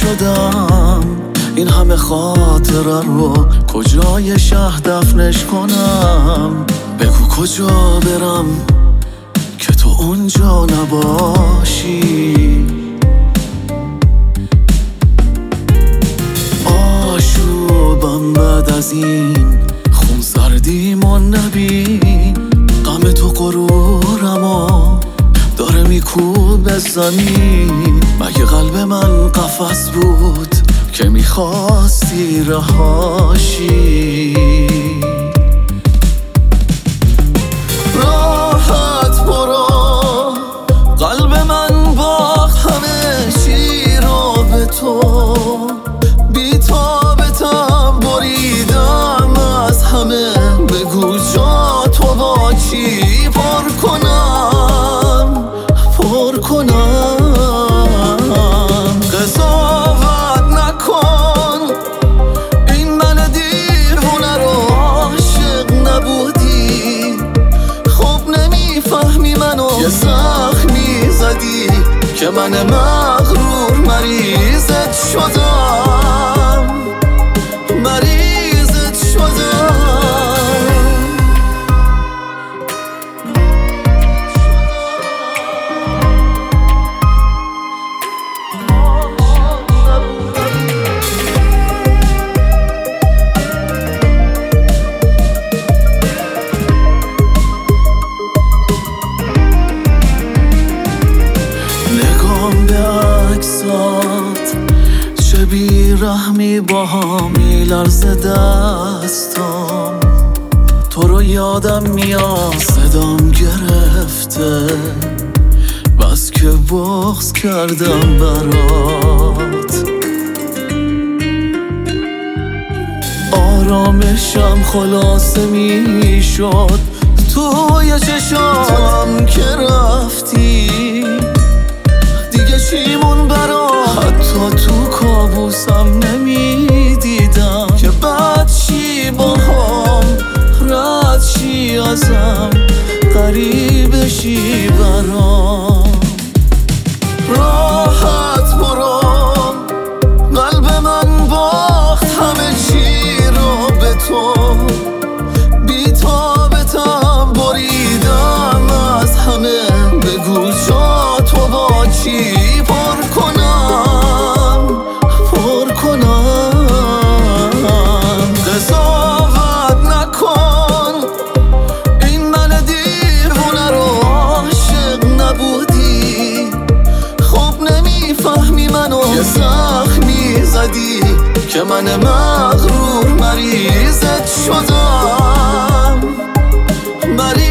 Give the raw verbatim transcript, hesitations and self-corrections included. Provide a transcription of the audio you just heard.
شدم این همه خاطره رو کجای شهر دفنش کنم؟ بگو کجا برم که تو اونجا نباشی. آشوبم بعد از این خون سردیمون نبین، غم تو غرورمو داره میکوبه زمین. مگه قلب من قفس بود که میخواستی رهاشی؟ راحت برو، قلب من باخت همه چی رو به تو. بی تابتم بریدم از همه، بگو جا تو با چی پر کنم پر کنم. قضاوت نکن این من دیوونه رو عاشق نبودی. خب نمیفهمی منو، یه زخمی زدی که من مغرور مریضت شدم مریضت شدم. چه بیرحمی با هم میلرزه دستم، تو رو یادم میاد صدام گرفته، بس که بغض کردم برات. آرامشم خلاصه میشد توی چشام که رفتی. دیگه چیمون برا حتی تو کابوسم نمیدیدم که بعد چی با هم رد چی ازم غریب شی برام. راحت برو، قلب من باخت همه چی رو به تو. بی تابتم بریدم از همه، بگو جا تو با چی پر کنم پر کنم. قضاوت نکن این من دیوونه رو عاشق نبودی. خب نمیفهمی منو، یه زخمی زدی که من مغرور مریضت شدم مریض